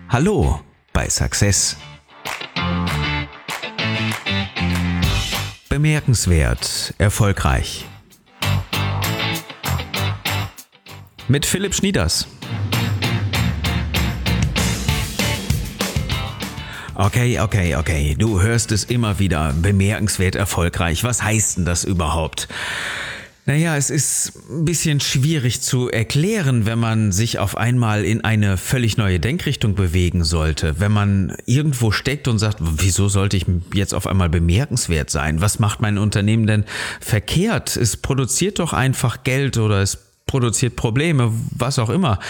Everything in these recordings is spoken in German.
Hallo bei Success. Bemerkenswert, erfolgreich. Mit Philipp Schnieders. Okay. Du hörst es immer wieder. Bemerkenswert, erfolgreich. Was heißt denn das überhaupt? Naja, es ist ein bisschen schwierig zu erklären, wenn man sich auf einmal in eine völlig neue Denkrichtung bewegen sollte. Wenn man irgendwo steckt und sagt, wieso sollte ich jetzt auf einmal bemerkenswert sein? Was macht mein Unternehmen denn verkehrt? Es produziert doch einfach Geld oder es produziert Probleme, was auch immer.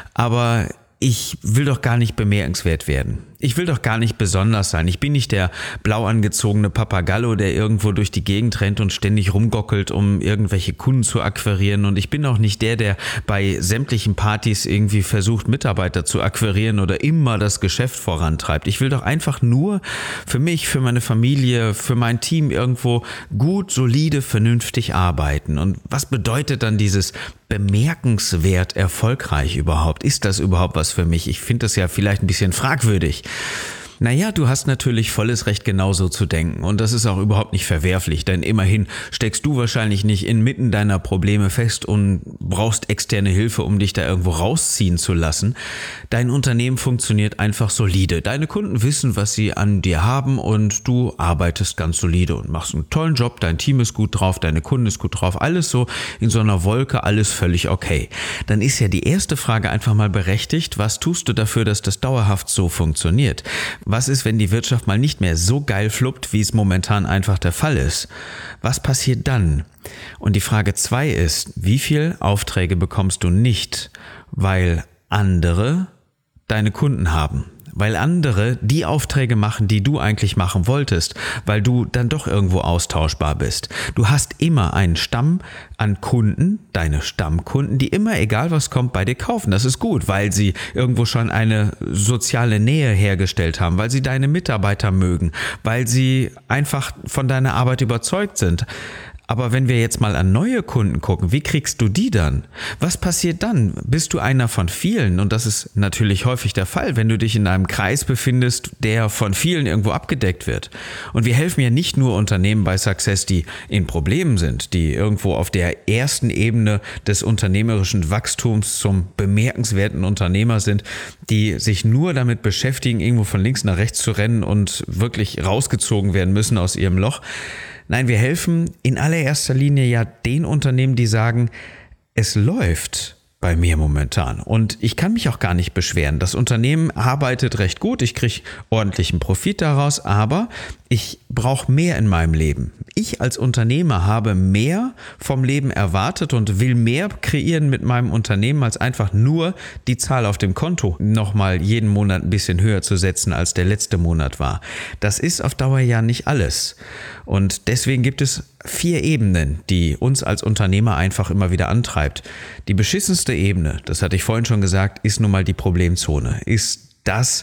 Aber ich will doch gar nicht bemerkenswert werden. Ich will doch gar nicht besonders sein. Ich bin nicht der blau angezogene Papagallo, der irgendwo durch die Gegend rennt und ständig rumgockelt, um irgendwelche Kunden zu akquirieren. Und ich bin auch nicht der bei sämtlichen Partys irgendwie versucht, Mitarbeiter zu akquirieren oder immer das Geschäft vorantreibt. Ich will doch einfach nur für mich, für meine Familie, für mein Team irgendwo gut, solide, vernünftig arbeiten. Und was bedeutet dann dieses bemerkenswert erfolgreich überhaupt? Ist das überhaupt was für mich? Ich finde das ja vielleicht ein bisschen fragwürdig. Naja, du hast natürlich volles Recht, genauso zu denken. Und das ist auch überhaupt nicht verwerflich, denn immerhin steckst du wahrscheinlich nicht inmitten deiner Probleme fest und brauchst externe Hilfe, um dich da irgendwo rausziehen zu lassen. Dein Unternehmen funktioniert einfach solide. Deine Kunden wissen, was sie an dir haben und du arbeitest ganz solide und machst einen tollen Job. Dein Team ist gut drauf, deine Kunden ist gut drauf. Alles so in so einer Wolke, alles völlig okay. Dann ist ja die erste Frage einfach mal berechtigt. Was tust du dafür, dass das dauerhaft so funktioniert? Was ist, wenn die Wirtschaft mal nicht mehr so geil fluppt, wie es momentan einfach der Fall ist? Was passiert dann? Und die Frage 2 ist, wie viele Aufträge bekommst du nicht, weil andere deine Kunden haben? Weil andere die Aufträge machen, die du eigentlich machen wolltest, weil du dann doch irgendwo austauschbar bist. Du hast immer einen Stamm an Kunden, deine Stammkunden, die immer, egal was kommt, bei dir kaufen. Das ist gut, weil sie irgendwo schon eine soziale Nähe hergestellt haben, weil sie deine Mitarbeiter mögen, weil sie einfach von deiner Arbeit überzeugt sind. Aber wenn wir jetzt mal an neue Kunden gucken, wie kriegst du die dann? Was passiert dann? Bist du einer von vielen? Und das ist natürlich häufig der Fall, wenn du dich in einem Kreis befindest, der von vielen irgendwo abgedeckt wird. Und wir helfen ja nicht nur Unternehmen bei Success, die in Problemen sind, die irgendwo auf der ersten Ebene des unternehmerischen Wachstums zum bemerkenswerten Unternehmer sind, die sich nur damit beschäftigen, irgendwo von links nach rechts zu rennen und wirklich rausgezogen werden müssen aus ihrem Loch. Nein, wir helfen in allererster Linie ja den Unternehmen, die sagen, es läuft bei mir momentan und ich kann mich auch gar nicht beschweren. Das Unternehmen arbeitet recht gut, ich kriege ordentlichen Profit daraus, aber ich brauche mehr in meinem Leben. Ich als Unternehmer habe mehr vom Leben erwartet und will mehr kreieren mit meinem Unternehmen, als einfach nur die Zahl auf dem Konto nochmal jeden Monat ein bisschen höher zu setzen, als der letzte Monat war. Das ist auf Dauer ja nicht alles. Und deswegen gibt es 4 Ebenen, die uns als Unternehmer einfach immer wieder antreibt. Die beschissenste Ebene, das hatte ich vorhin schon gesagt, ist nun mal die Problemzone. Ist das,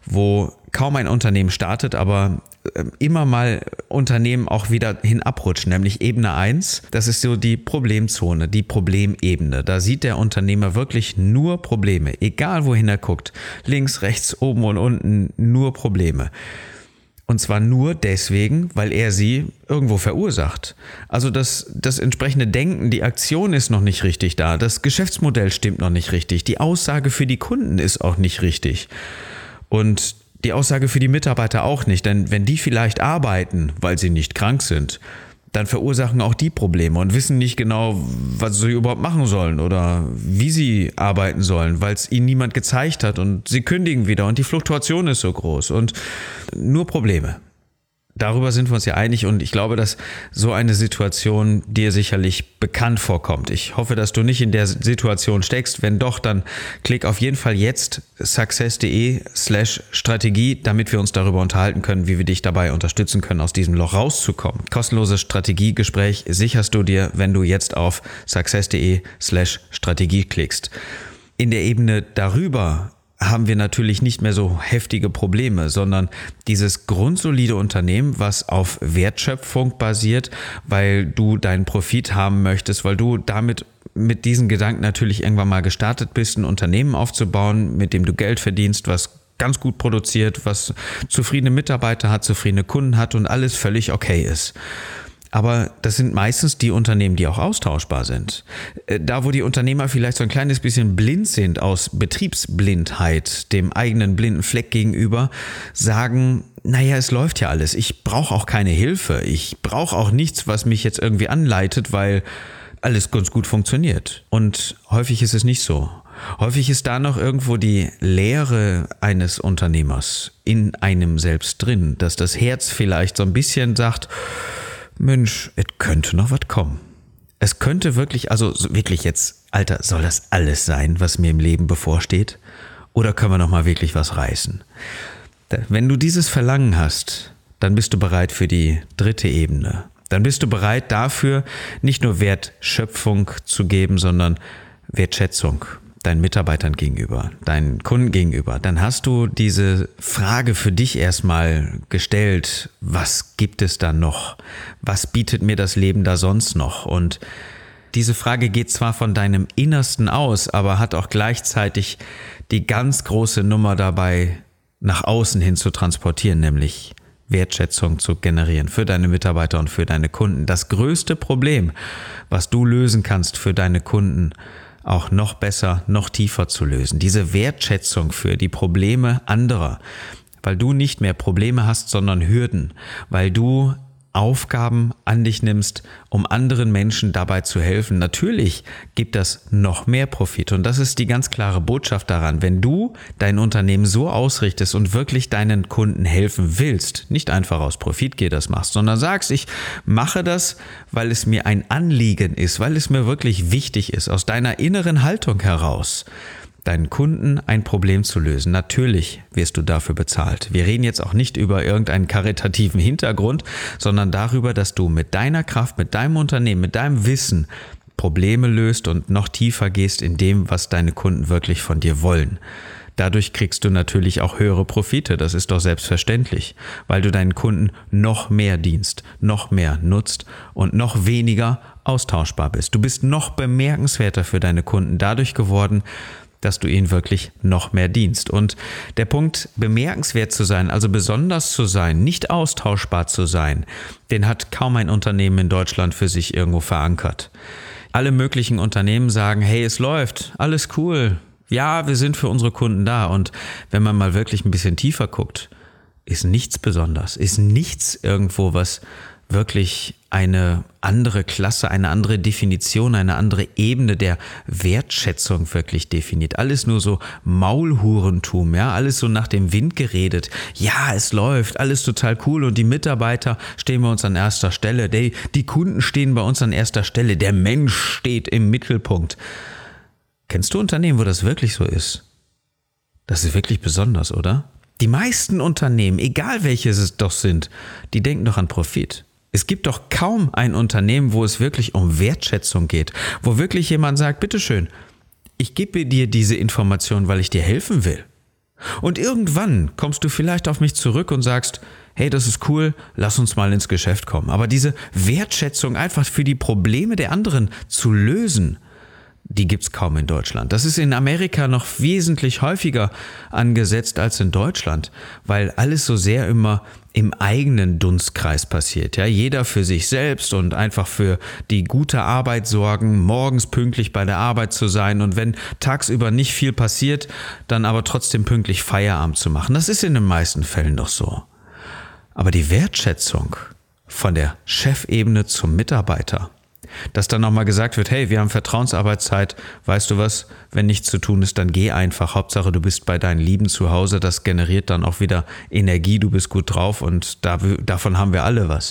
wo kaum ein Unternehmen startet, aber immer mal Unternehmen auch wieder hinabrutschen, nämlich Ebene 1, das ist so die Problemzone, die Problemebene. Da sieht der Unternehmer wirklich nur Probleme, egal wohin er guckt, links, rechts, oben und unten, nur Probleme. Und zwar nur deswegen, weil er sie irgendwo verursacht. Also das entsprechende Denken, die Aktion ist noch nicht richtig da, das Geschäftsmodell stimmt noch nicht richtig, die Aussage für die Kunden ist auch nicht richtig. Und die Aussage für die Mitarbeiter auch nicht, denn wenn die vielleicht arbeiten, weil sie nicht krank sind, dann verursachen auch die Probleme und wissen nicht genau, was sie überhaupt machen sollen oder wie sie arbeiten sollen, weil es ihnen niemand gezeigt hat und sie kündigen wieder und die Fluktuation ist so groß und nur Probleme. Darüber sind wir uns ja einig und ich glaube, dass so eine Situation dir sicherlich bekannt vorkommt. Ich hoffe, dass du nicht in der Situation steckst. Wenn doch, dann klick auf jeden Fall jetzt success.de/Strategie, damit wir uns darüber unterhalten können, wie wir dich dabei unterstützen können, aus diesem Loch rauszukommen. Kostenloses Strategiegespräch sicherst du dir, wenn du jetzt auf success.de/Strategie klickst. In der Ebene darüber haben wir natürlich nicht mehr so heftige Probleme, sondern dieses grundsolide Unternehmen, was auf Wertschöpfung basiert, weil du deinen Profit haben möchtest, weil du damit mit diesen Gedanken natürlich irgendwann mal gestartet bist, ein Unternehmen aufzubauen, mit dem du Geld verdienst, was ganz gut produziert, was zufriedene Mitarbeiter hat, zufriedene Kunden hat und alles völlig okay ist. Aber das sind meistens die Unternehmen, die auch austauschbar sind. Da, wo die Unternehmer vielleicht so ein kleines bisschen blind sind aus Betriebsblindheit, dem eigenen blinden Fleck gegenüber, sagen, naja, es läuft ja alles. Ich brauche auch keine Hilfe. Ich brauche auch nichts, was mich jetzt irgendwie anleitet, weil alles ganz gut funktioniert. Und häufig ist es nicht so. Häufig ist da noch irgendwo die Leere eines Unternehmers in einem selbst drin, dass das Herz vielleicht so ein bisschen sagt, Mensch, es könnte noch was kommen. Es könnte wirklich, also wirklich jetzt, Alter, soll das alles sein, was mir im Leben bevorsteht? Oder können wir noch mal wirklich was reißen? Wenn du dieses Verlangen hast, dann bist du bereit für die dritte Ebene. Dann bist du bereit dafür, nicht nur Wertschöpfung zu geben, sondern Wertschätzung deinen Mitarbeitern gegenüber, deinen Kunden gegenüber. Dann hast du diese Frage für dich erstmal gestellt, was gibt es da noch? Was bietet mir das Leben da sonst noch? Und diese Frage geht zwar von deinem Innersten aus, aber hat auch gleichzeitig die ganz große Nummer dabei, nach außen hin zu transportieren, nämlich Wertschätzung zu generieren für deine Mitarbeiter und für deine Kunden. Das größte Problem, was du lösen kannst für deine Kunden, auch noch besser, noch tiefer zu lösen. Diese Wertschätzung für die Probleme anderer, weil du nicht mehr Probleme hast, sondern Hürden, weil du Aufgaben an dich nimmst, um anderen Menschen dabei zu helfen. Natürlich gibt das noch mehr Profit und das ist die ganz klare Botschaft daran. Wenn du dein Unternehmen so ausrichtest und wirklich deinen Kunden helfen willst, nicht einfach aus Profitgier das machst, sondern sagst, ich mache das, weil es mir ein Anliegen ist, weil es mir wirklich wichtig ist, aus deiner inneren Haltung heraus, deinen Kunden ein Problem zu lösen. Natürlich wirst du dafür bezahlt. Wir reden jetzt auch nicht über irgendeinen karitativen Hintergrund, sondern darüber, dass du mit deiner Kraft, mit deinem Unternehmen, mit deinem Wissen Probleme löst und noch tiefer gehst in dem, was deine Kunden wirklich von dir wollen. Dadurch kriegst du natürlich auch höhere Profite, das ist doch selbstverständlich, weil du deinen Kunden noch mehr dienst, noch mehr nutzt und noch weniger austauschbar bist. Du bist noch bemerkenswerter für deine Kunden dadurch geworden, dass du ihnen wirklich noch mehr dienst. Und der Punkt, bemerkenswert zu sein, also besonders zu sein, nicht austauschbar zu sein, den hat kaum ein Unternehmen in Deutschland für sich irgendwo verankert. Alle möglichen Unternehmen sagen, hey, es läuft, alles cool, ja, wir sind für unsere Kunden da. Und wenn man mal wirklich ein bisschen tiefer guckt, ist nichts besonders, ist nichts irgendwo, was wirklich eine andere Klasse, eine andere Definition, eine andere Ebene der Wertschätzung wirklich definiert. Alles nur so Maulhurentum, ja, alles so nach dem Wind geredet. Ja, es läuft, alles total cool und die Mitarbeiter stehen bei uns an erster Stelle, die Kunden stehen bei uns an erster Stelle, der Mensch steht im Mittelpunkt. Kennst du Unternehmen, wo das wirklich so ist? Das ist wirklich besonders, oder? Die meisten Unternehmen, egal welches es doch sind, die denken doch an Profit. Es gibt doch kaum ein Unternehmen, wo es wirklich um Wertschätzung geht, wo wirklich jemand sagt, bitteschön, ich gebe dir diese Information, weil ich dir helfen will. Und irgendwann kommst du vielleicht auf mich zurück und sagst, hey, das ist cool, lass uns mal ins Geschäft kommen. Aber diese Wertschätzung einfach für die Probleme der anderen zu lösen, die gibt's kaum in Deutschland. Das ist in Amerika noch wesentlich häufiger angesetzt als in Deutschland, weil alles so sehr immer im eigenen Dunstkreis passiert. Ja, jeder für sich selbst und einfach für die gute Arbeit sorgen, morgens pünktlich bei der Arbeit zu sein und wenn tagsüber nicht viel passiert, dann aber trotzdem pünktlich Feierabend zu machen. Das ist in den meisten Fällen doch so. Aber die Wertschätzung von der Chefebene zum Mitarbeiter, dass dann nochmal gesagt wird, hey, wir haben Vertrauensarbeitszeit, weißt du was, wenn nichts zu tun ist, dann geh einfach, Hauptsache du bist bei deinen Lieben zu Hause, das generiert dann auch wieder Energie, du bist gut drauf und davon haben wir alle was.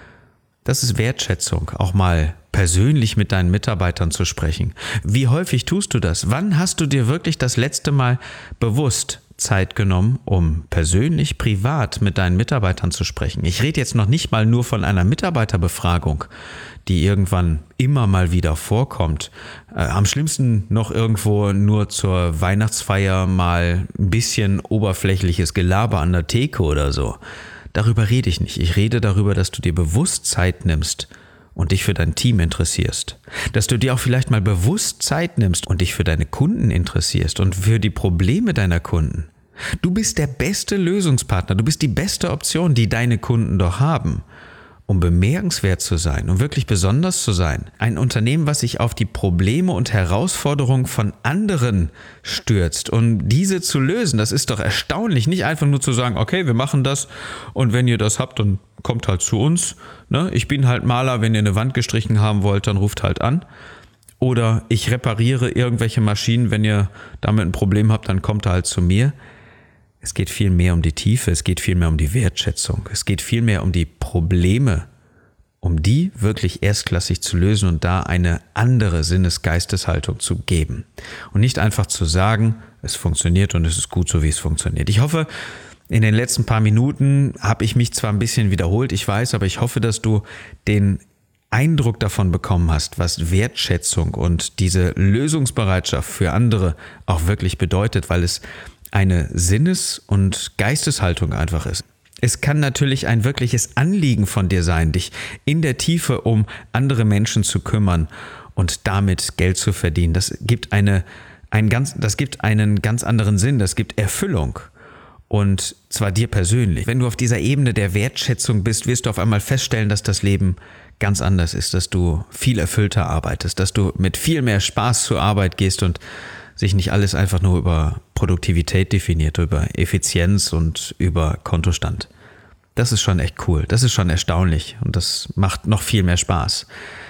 Das ist Wertschätzung, auch mal persönlich mit deinen Mitarbeitern zu sprechen. Wie häufig tust du das? Wann hast du dir wirklich das letzte Mal bewusst Zeit genommen, um persönlich, privat mit deinen Mitarbeitern zu sprechen? Ich rede jetzt noch nicht mal nur von einer Mitarbeiterbefragung, die irgendwann immer mal wieder vorkommt. Am schlimmsten noch irgendwo nur zur Weihnachtsfeier mal ein bisschen oberflächliches Gelaber an der Theke oder so. Darüber rede ich nicht. Ich rede darüber, dass du dir bewusst Zeit nimmst und dich für dein Team interessierst. Dass du dir auch vielleicht mal bewusst Zeit nimmst und dich für deine Kunden interessierst und für die Probleme deiner Kunden. Du bist der beste Lösungspartner, du bist die beste Option, die deine Kunden doch haben, um bemerkenswert zu sein, um wirklich besonders zu sein. Ein Unternehmen, was sich auf die Probleme und Herausforderungen von anderen stürzt, um diese zu lösen, das ist doch erstaunlich. Nicht einfach nur zu sagen, okay, wir machen das und wenn ihr das habt, dann kommt halt zu uns. Ne? Ich bin halt Maler, wenn ihr eine Wand gestrichen haben wollt, dann ruft halt an. Oder ich repariere irgendwelche Maschinen, wenn ihr damit ein Problem habt, dann kommt halt zu mir. Es geht viel mehr um die Tiefe, es geht viel mehr um die Wertschätzung, es geht viel mehr um die Probleme, um die wirklich erstklassig zu lösen und da eine andere Sinnes-Geisteshaltung zu geben. Und nicht einfach zu sagen, es funktioniert und es ist gut so, wie es funktioniert. Ich hoffe, in den letzten paar Minuten habe ich mich zwar ein bisschen wiederholt, ich weiß, aber ich hoffe, dass du den Eindruck davon bekommen hast, was Wertschätzung und diese Lösungsbereitschaft für andere auch wirklich bedeutet, weil es eine Sinnes- und Geisteshaltung einfach ist. Es kann natürlich ein wirkliches Anliegen von dir sein, dich in der Tiefe um andere Menschen zu kümmern und damit Geld zu verdienen. Das gibt einen ganz anderen Sinn, das gibt Erfüllung. Und zwar dir persönlich. Wenn du auf dieser Ebene der Wertschätzung bist, wirst du auf einmal feststellen, dass das Leben ganz anders ist, dass du viel erfüllter arbeitest, dass du mit viel mehr Spaß zur Arbeit gehst und sich nicht alles einfach nur über Produktivität definiert, über Effizienz und über Kontostand. Das ist schon echt cool, das ist schon erstaunlich und das macht noch viel mehr Spaß.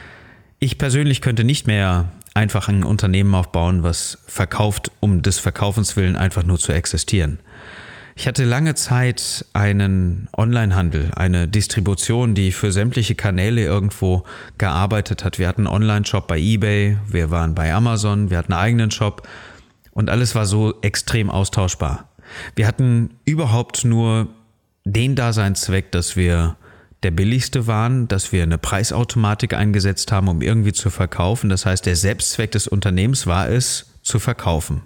Ich persönlich könnte nicht mehr einfach ein Unternehmen aufbauen, was verkauft, um des Verkaufens willen einfach nur zu existieren. Ich hatte lange Zeit einen Onlinehandel, eine Distribution, die für sämtliche Kanäle irgendwo gearbeitet hat. Wir hatten einen Online-Shop bei eBay, wir waren bei Amazon, wir hatten einen eigenen Shop und alles war so extrem austauschbar. Wir hatten überhaupt nur den Daseinszweck, dass wir der billigste waren, dass wir eine Preisautomatik eingesetzt haben, um irgendwie zu verkaufen. Das heißt, der Selbstzweck des Unternehmens war es, zu verkaufen.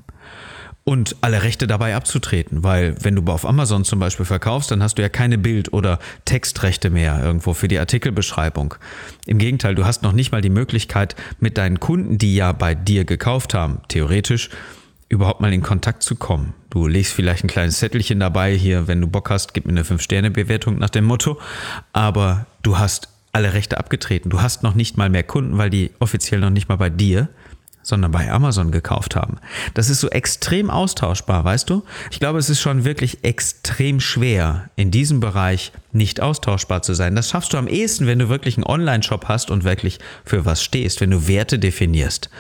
Und alle Rechte dabei abzutreten, weil wenn du auf Amazon zum Beispiel verkaufst, dann hast du ja keine Bild- oder Textrechte mehr irgendwo für die Artikelbeschreibung. Im Gegenteil, du hast noch nicht mal die Möglichkeit, mit deinen Kunden, die ja bei dir gekauft haben, theoretisch überhaupt mal in Kontakt zu kommen. Du legst vielleicht ein kleines Zettelchen dabei, hier, wenn du Bock hast, gib mir eine 5-Sterne-Bewertung nach dem Motto, aber du hast alle Rechte abgetreten. Du hast noch nicht mal mehr Kunden, weil die offiziell noch nicht mal bei dir, sondern bei Amazon gekauft haben. Das ist so extrem austauschbar, weißt du? Ich glaube, es ist schon wirklich extrem schwer, in diesem Bereich nicht austauschbar zu sein. Das schaffst du am ehesten, wenn du wirklich einen Online-Shop hast und wirklich für was stehst, wenn du Werte definierst.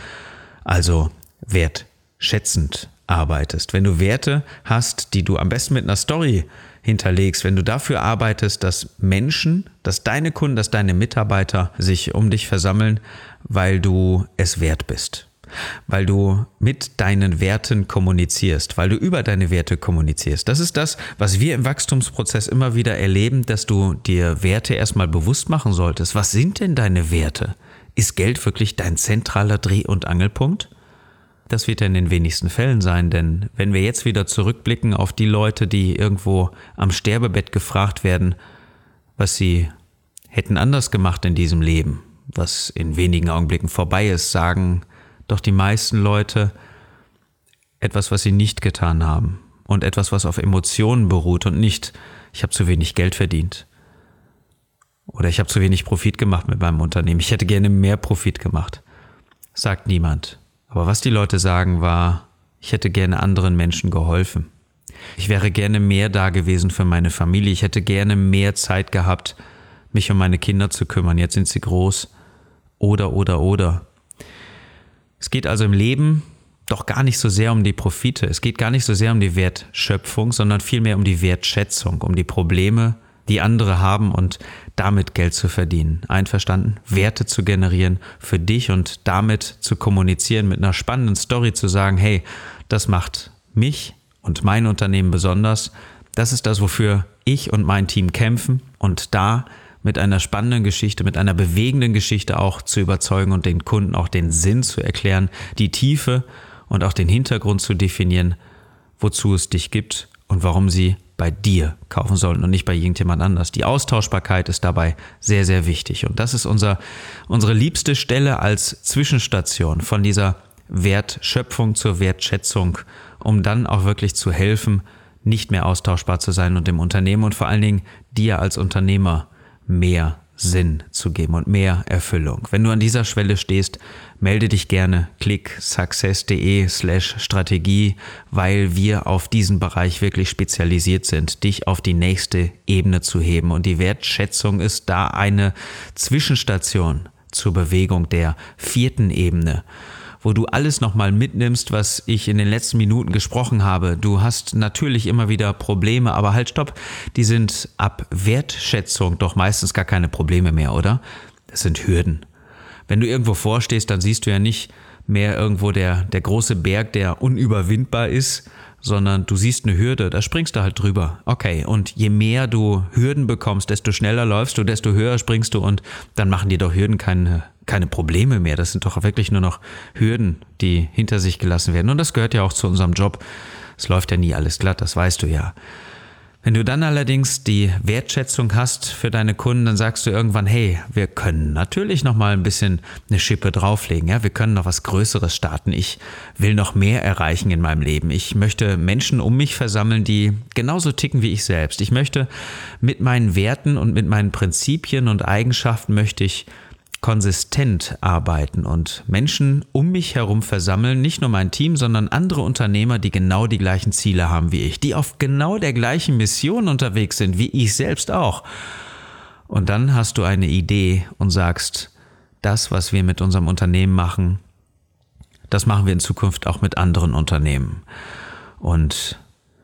Also wertschätzend arbeitest. Wenn du Werte hast, die du am besten mit einer Story hinterlegst, wenn du dafür arbeitest, dass Menschen, dass deine Kunden, dass deine Mitarbeiter sich um dich versammeln, weil du es wert bist. Weil du mit deinen Werten kommunizierst, weil du über deine Werte kommunizierst. Das ist das, was wir im Wachstumsprozess immer wieder erleben, dass du dir Werte erstmal bewusst machen solltest. Was sind denn deine Werte? Ist Geld wirklich dein zentraler Dreh- und Angelpunkt? Das wird ja in den wenigsten Fällen sein, denn wenn wir jetzt wieder zurückblicken auf die Leute, die irgendwo am Sterbebett gefragt werden, was sie hätten anders gemacht in diesem Leben, was in wenigen Augenblicken vorbei ist, sagen doch die meisten Leute etwas, was sie nicht getan haben und etwas, was auf Emotionen beruht und nicht, ich habe zu wenig Geld verdient oder ich habe zu wenig Profit gemacht mit meinem Unternehmen, ich hätte gerne mehr Profit gemacht. Sagt niemand. Aber was die Leute sagen war, ich hätte gerne anderen Menschen geholfen. Ich wäre gerne mehr da gewesen für meine Familie. Ich hätte gerne mehr Zeit gehabt, mich um meine Kinder zu kümmern. Jetzt sind sie groß. Oder. Es geht also im Leben doch gar nicht so sehr um die Profite. Es geht gar nicht so sehr um die Wertschöpfung, sondern vielmehr um die Wertschätzung, um die Probleme, die andere haben und damit Geld zu verdienen. Einverstanden? Werte zu generieren für dich und damit zu kommunizieren, mit einer spannenden Story zu sagen, hey, das macht mich und mein Unternehmen besonders. Das ist das, wofür ich und mein Team kämpfen und da mit einer spannenden Geschichte, mit einer bewegenden Geschichte auch zu überzeugen und den Kunden auch den Sinn zu erklären, die Tiefe und auch den Hintergrund zu definieren, wozu es dich gibt und warum sie bei dir kaufen sollten und nicht bei irgendjemand anders. Die Austauschbarkeit ist dabei sehr, sehr wichtig. Und das ist unsere liebste Stelle als Zwischenstation von dieser Wertschöpfung zur Wertschätzung, um dann auch wirklich zu helfen, nicht mehr austauschbar zu sein und dem Unternehmen und vor allen Dingen dir als Unternehmer mehr Sinn zu geben und mehr Erfüllung. Wenn du an dieser Schwelle stehst, melde dich gerne, klick success.de/Strategie, weil wir auf diesen Bereich wirklich spezialisiert sind, dich auf die nächste Ebene zu heben. Und die Wertschätzung ist da eine Zwischenstation zur Bewegung der 4. Ebene, wo du alles nochmal mitnimmst, was ich in den letzten Minuten gesprochen habe. Du hast natürlich immer wieder Probleme, aber halt stopp, die sind ab Wertschätzung doch meistens gar keine Probleme mehr, oder? Das sind Hürden. Wenn du irgendwo vorstehst, dann siehst du ja nicht mehr irgendwo der große Berg, der unüberwindbar ist, sondern du siehst eine Hürde, da springst du halt drüber. Okay, und je mehr du Hürden bekommst, desto schneller läufst du, desto höher springst du und dann machen dir doch Hürden keine Probleme mehr. Das sind doch wirklich nur noch Hürden, die hinter sich gelassen werden. Und das gehört ja auch zu unserem Job. Es läuft ja nie alles glatt, das weißt du ja. Wenn du dann allerdings die Wertschätzung hast für deine Kunden, dann sagst du irgendwann, hey, wir können natürlich noch mal ein bisschen eine Schippe drauflegen. Ja? Wir können noch was Größeres starten. Ich will noch mehr erreichen in meinem Leben. Ich möchte Menschen um mich versammeln, die genauso ticken wie ich selbst. Ich möchte mit meinen Werten und mit meinen Prinzipien und Eigenschaften möchte ich konsistent arbeiten und Menschen um mich herum versammeln, nicht nur mein Team, sondern andere Unternehmer, die genau die gleichen Ziele haben wie ich, die auf genau der gleichen Mission unterwegs sind, wie ich selbst auch. Und dann hast du eine Idee und sagst, das, was wir mit unserem Unternehmen machen, das machen wir in Zukunft auch mit anderen Unternehmen. Und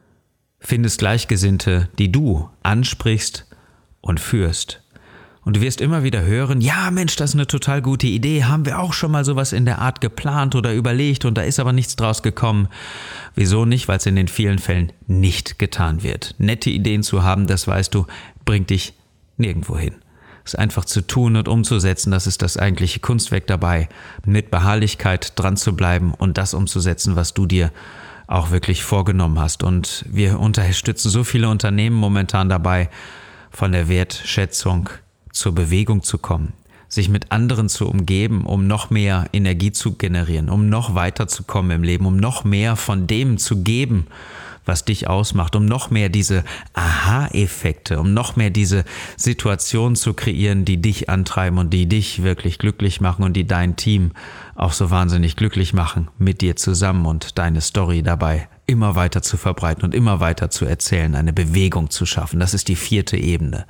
findest Gleichgesinnte, die du ansprichst und führst. Und du wirst immer wieder hören, ja Mensch, das ist eine total gute Idee, haben wir auch schon mal sowas in der Art geplant oder überlegt und da ist aber nichts draus gekommen. Wieso nicht? Weil es in den vielen Fällen nicht getan wird. Nette Ideen zu haben, das weißt du, bringt dich nirgendwo hin. Es einfach zu tun und umzusetzen, das ist das eigentliche Kunstwerk dabei, mit Beharrlichkeit dran zu bleiben und das umzusetzen, was du dir auch wirklich vorgenommen hast. Und wir unterstützen so viele Unternehmen momentan dabei, von der Wertschätzung zur Bewegung zu kommen, sich mit anderen zu umgeben, um noch mehr Energie zu generieren, um noch weiterzukommen im Leben, um noch mehr von dem zu geben, was dich ausmacht, um noch mehr diese Aha-Effekte, um noch mehr diese Situationen zu kreieren, die dich antreiben und die dich wirklich glücklich machen und die dein Team auch so wahnsinnig glücklich machen mit dir zusammen und deine Story dabei immer weiter zu verbreiten und immer weiter zu erzählen, eine Bewegung zu schaffen. Das ist die 4. Ebene.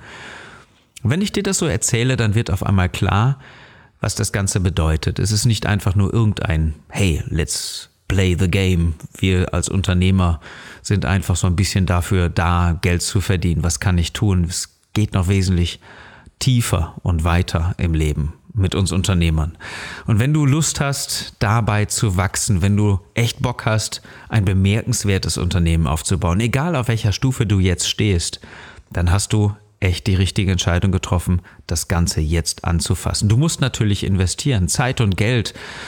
Und wenn ich dir das so erzähle, dann wird auf einmal klar, was das Ganze bedeutet. Es ist nicht einfach nur irgendein, hey, let's play the game. Wir als Unternehmer sind einfach so ein bisschen dafür da, Geld zu verdienen. Was kann ich tun? Es geht noch wesentlich tiefer und weiter im Leben mit uns Unternehmern. Und wenn du Lust hast, dabei zu wachsen, wenn du echt Bock hast, ein bemerkenswertes Unternehmen aufzubauen, egal auf welcher Stufe du jetzt stehst, dann hast du echt die richtige Entscheidung getroffen, das Ganze jetzt anzufassen. Du musst natürlich investieren, Zeit und Geld,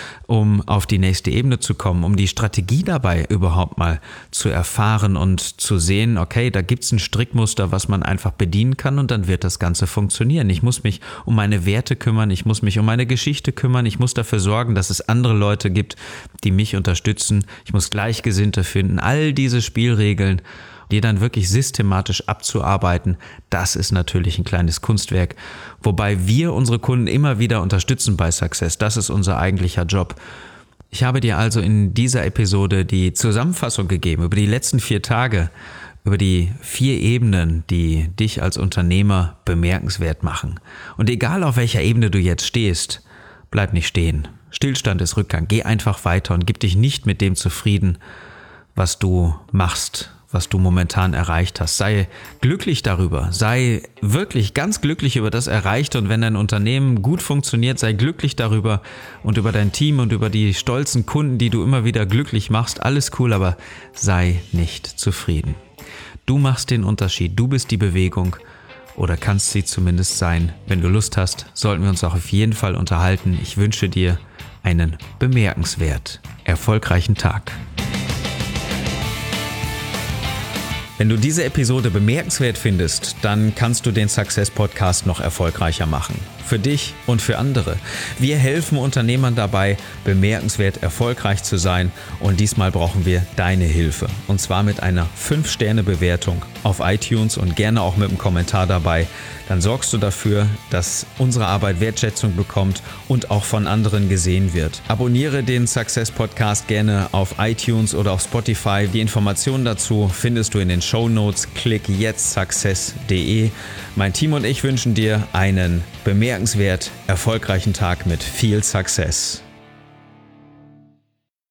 um auf die nächste Ebene zu kommen, um die Strategie dabei überhaupt mal zu erfahren und zu sehen, okay, da gibt's ein Strickmuster, was man einfach bedienen kann und dann wird das Ganze funktionieren. Ich muss mich um meine Werte kümmern, ich muss mich um meine Geschichte kümmern, ich muss dafür sorgen, dass es andere Leute gibt, die mich unterstützen, ich muss Gleichgesinnte finden, all diese Spielregeln, die dann wirklich systematisch abzuarbeiten, das ist natürlich ein kleines Kunstwerk, wobei wir unsere Kunden immer wieder unterstützen bei Success. Das ist unser eigentlicher Job. Ich habe dir also in dieser Episode die Zusammenfassung gegeben über die letzten 4 Tage, über die 4 Ebenen, die dich als Unternehmer bemerkenswert machen. Und egal auf welcher Ebene du jetzt stehst, bleib nicht stehen. Stillstand ist Rückgang. Geh einfach weiter und gib dich nicht mit dem zufrieden, was du machst, was du momentan erreicht hast. Sei glücklich darüber, sei wirklich ganz glücklich über das Erreichte und wenn dein Unternehmen gut funktioniert, sei glücklich darüber und über dein Team und über die stolzen Kunden, die du immer wieder glücklich machst. Alles cool, aber sei nicht zufrieden. Du machst den Unterschied, du bist die Bewegung oder kannst sie zumindest sein. Wenn du Lust hast, sollten wir uns auch auf jeden Fall unterhalten. Ich wünsche dir einen bemerkenswert erfolgreichen Tag. Wenn du diese Episode bemerkenswert findest, dann kannst du den Success Podcast noch erfolgreicher machen. für dich und für andere. Wir helfen Unternehmern dabei, bemerkenswert erfolgreich zu sein und diesmal brauchen wir deine Hilfe. Und zwar mit einer 5-Sterne-Bewertung auf iTunes und gerne auch mit einem Kommentar dabei. Dann sorgst du dafür, dass unsere Arbeit Wertschätzung bekommt und auch von anderen gesehen wird. Abonniere den Success Podcast gerne auf iTunes oder auf Spotify. Die Informationen dazu findest du in den Shownotes. Klick jetzt success.de. Mein Team und ich wünschen dir einen bemerkenswert erfolgreichen Tag mit viel Success.